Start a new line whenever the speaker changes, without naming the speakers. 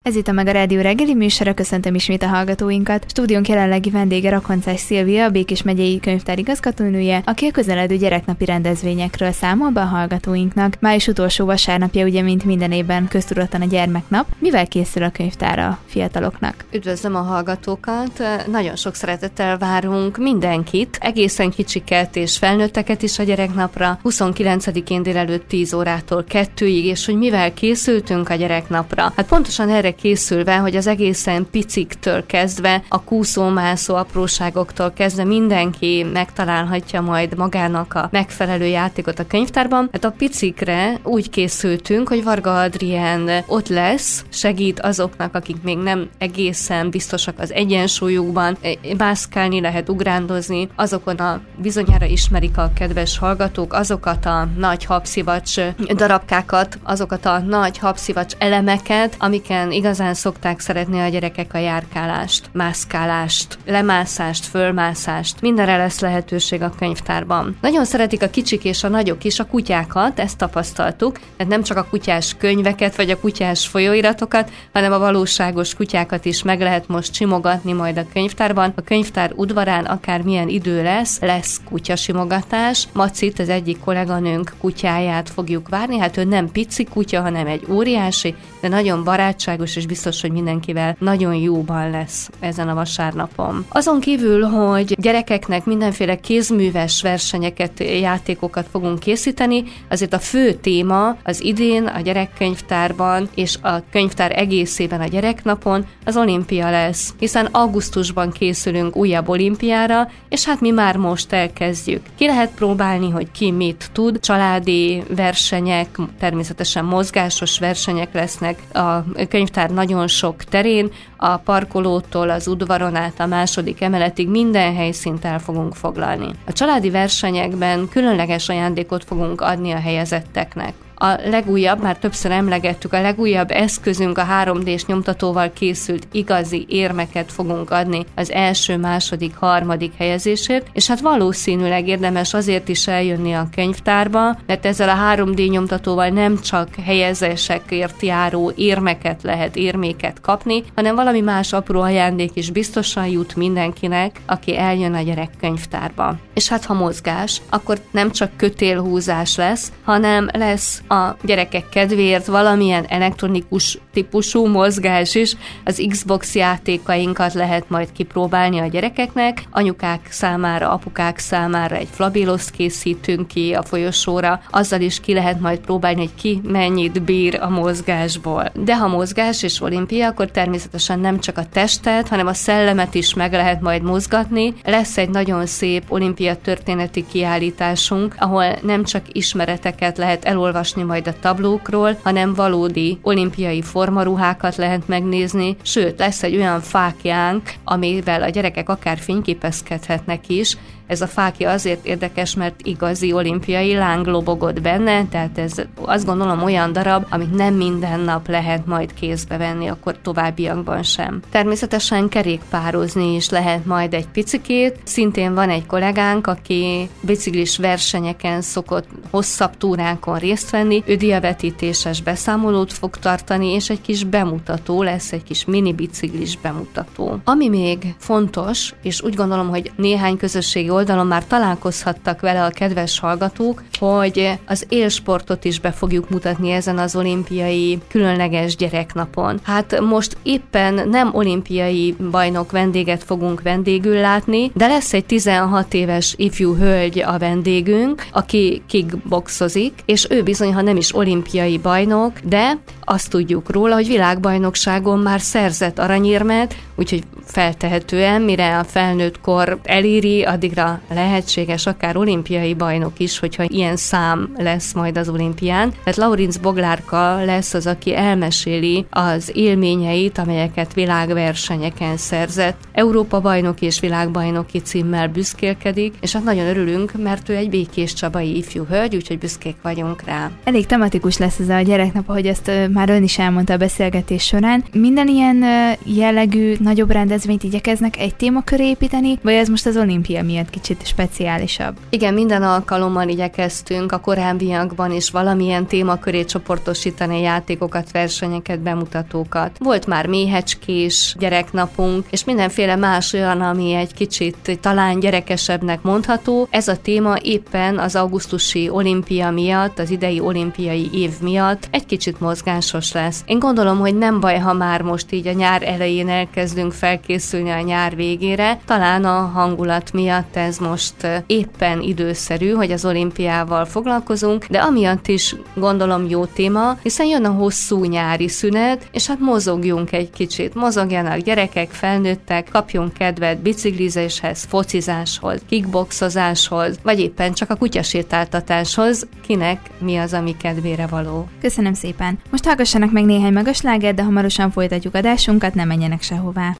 Ez itt a Meg a Rádió reggeli műsora, köszöntöm ismét a hallgatóinkat. Stúdiónk jelenlegi vendége Rakoncás Szilvia, a Békés megyei könyvtár igazgatónője, aki a közeledő gyereknapi rendezvényekről számol be a hallgatóinknak. Május utolsó vasárnapja, ugye, mint minden évben köztudottan a gyermeknap. Mivel készül a könyvtár a fiataloknak?
Üdvözlöm a hallgatókat! Nagyon sok szeretettel várunk mindenkit, egészen kicsiket és felnőtteket is a gyereknapra. 29-én délelőtt 10 órától 2-ig, és hogy mivel készültünk a gyereknapra? Hát pontosan erre készülve, hogy az egészen piciktől kezdve, a kúszó-mászó apróságoktól kezdve mindenki megtalálhatja majd magának a megfelelő játékot a könyvtárban. Hát a picikre úgy készültünk, hogy Varga Adrián ott lesz, segít azoknak, akik még nem egészen biztosak az egyensúlyukban, mászkálni lehet, ugrándozni, azokon a bizonyára ismerik a kedves hallgatók, azokat a nagy habszivacs darabkákat, azokat a nagy habszivacs elemeket, amiken igazán szokták szeretni a gyerekek a járkálást, mászkálást, lemászást, fölmászást. Mindenre lesz lehetőség a könyvtárban. Nagyon szeretik a kicsik és a nagyok is a kutyákat, ezt tapasztaltuk, tehát nem csak a kutyás könyveket vagy a kutyás folyóiratokat, hanem a valóságos kutyákat is meg lehet most simogatni majd a könyvtárban. A könyvtár udvarán akármilyen idő lesz kutyasimogatás. Macit, az egyik kolléganőnk kutyáját fogjuk várni, hát ő nem pici kutya, hanem egy óriási, de nagyon barátságos, és biztos, hogy mindenkivel nagyon jóban lesz ezen a vasárnapon. Azon kívül, hogy gyerekeknek mindenféle kézműves versenyeket, játékokat fogunk készíteni, azért a fő téma az idén a gyerekkönyvtárban és a könyvtár egészében a gyereknapon az olimpia lesz, hiszen augusztusban készülünk újabb olimpiára, és hát mi már most elkezdjük. Ki lehet próbálni, hogy ki mit tud, családi versenyek, természetesen mozgásos versenyek lesznek a könyvtár nagyon sok terén, a parkolótól az udvaron át a második emeletig minden helyszínt el fogunk foglalni. A családi versenyekben különleges ajándékot fogunk adni a helyezetteknek. A legújabb, már többször emlegettük, a legújabb eszközünk a 3D-s nyomtatóval készült igazi érmeket fogunk adni az első, második, harmadik helyezésért, és hát valószínűleg érdemes azért is eljönni a könyvtárba, mert ezzel a 3D nyomtatóval nem csak helyezésekért járó érméket kapni, hanem valami más apró ajándék is biztosan jut mindenkinek, aki eljön a gyerekkönyvtárba. És hát ha mozgás, akkor nem csak kötélhúzás lesz, hanem lesz a gyerekek kedvéért valamilyen elektronikus típusú mozgás is. Az Xbox játékainkat lehet majd kipróbálni a gyerekeknek, anyukák számára, apukák számára egy flabiloszt készítünk ki a folyosóra, azzal is ki lehet majd próbálni, hogy ki mennyit bír a mozgásból. De ha mozgás és olimpia, akkor természetesen nem csak a testet, hanem a szellemet is meg lehet majd mozgatni. Lesz egy nagyon szép olimpia történeti kiállításunk, ahol nem csak ismereteket lehet elolvasni majd a tablókról, hanem valódi olimpiai formaruhákat lehet megnézni, sőt, lesz egy olyan fákjánk, amivel a gyerekek akár fényképezkedhetnek is. Ez a fákja azért érdekes, mert igazi olimpiai láng lobogott benne, tehát ez azt gondolom olyan darab, amit nem minden nap lehet majd kézbe venni, akkor továbbiakban sem. Természetesen kerékpározni is lehet majd egy picikét. Szintén van egy kollégánk, aki biciklis versenyeken szokott hosszabb túrákon részt venni, ő diavetítéses beszámolót fog tartani, és egy kis bemutató lesz, egy kis mini biciklis bemutató. Ami még fontos, és úgy gondolom, hogy néhány közösségi oldalon már találkozhattak vele a kedves hallgatók, hogy az élsportot is be fogjuk mutatni ezen az olimpiai különleges gyereknapon. Hát most éppen nem olimpiai bajnok vendéget fogunk vendégül látni, de lesz egy 16 éves ifjú hölgy a vendégünk, aki kickboxozik, és ő bizony, ha nem is olimpiai bajnok, de azt tudjuk róla, hogy világbajnokságon már szerzett aranyérmet, úgyhogy feltehetően, mire a felnőtt kor eléri, addigra lehetséges akár olimpiai bajnok is, hogyha ilyen szám lesz majd az olimpián. Tehát Laurinc Boglárka lesz az, aki elmeséli az élményeit, amelyeket világversenyeken szerzett. Európa bajnoki és világbajnoki címmel büszkélkedik, és hát nagyon örülünk, mert ő egy békéscsabai ifjú hölgy, úgyhogy büszkék vagyunk rá.
Elég tematikus lesz ez a gyereknap, ahogy ezt már ön is elmondta a beszélgetés során. Minden ilyen jellegű nagyobb rendezvényt igyekeznek egy témaköré építeni, vagy ez most az olimpia miatt kicsit speciálisabb?
Igen, minden alkalommal igyekeztünk a korábbiakban is valamilyen témaköré csoportosítani a játékokat, versenyeket, bemutatókat. Volt már méhecskés gyereknapunk, és mindenféle más olyan, ami egy kicsit talán gyerekesebbnek mondható. Ez a téma éppen az augusztusi olimpia miatt, az idei olimpiai év miatt egy kicsit mozgásos lesz. Én gondolom, hogy nem baj, ha már most így a nyár elején elkezdünk felkészülni a nyár végére. Talán a hangulat miatt ez most éppen időszerű, hogy az olimpiával foglalkozunk, de amiatt is gondolom jó téma, hiszen jön a hosszú nyári szünet, és hát mozogjunk egy kicsit. Mozogjanak gyerekek, felnőttek, kapjunk kedvet biciklizéshez, focizáshoz, kickboxozáshoz, vagy éppen csak a kutyasétáltatáshoz, kinek mi az, ami kedvére való.
Köszönöm szépen! Most hallgassanak meg néhány magas slágert, de hamarosan folytatjuk adásunkat, ne menjenek sehová.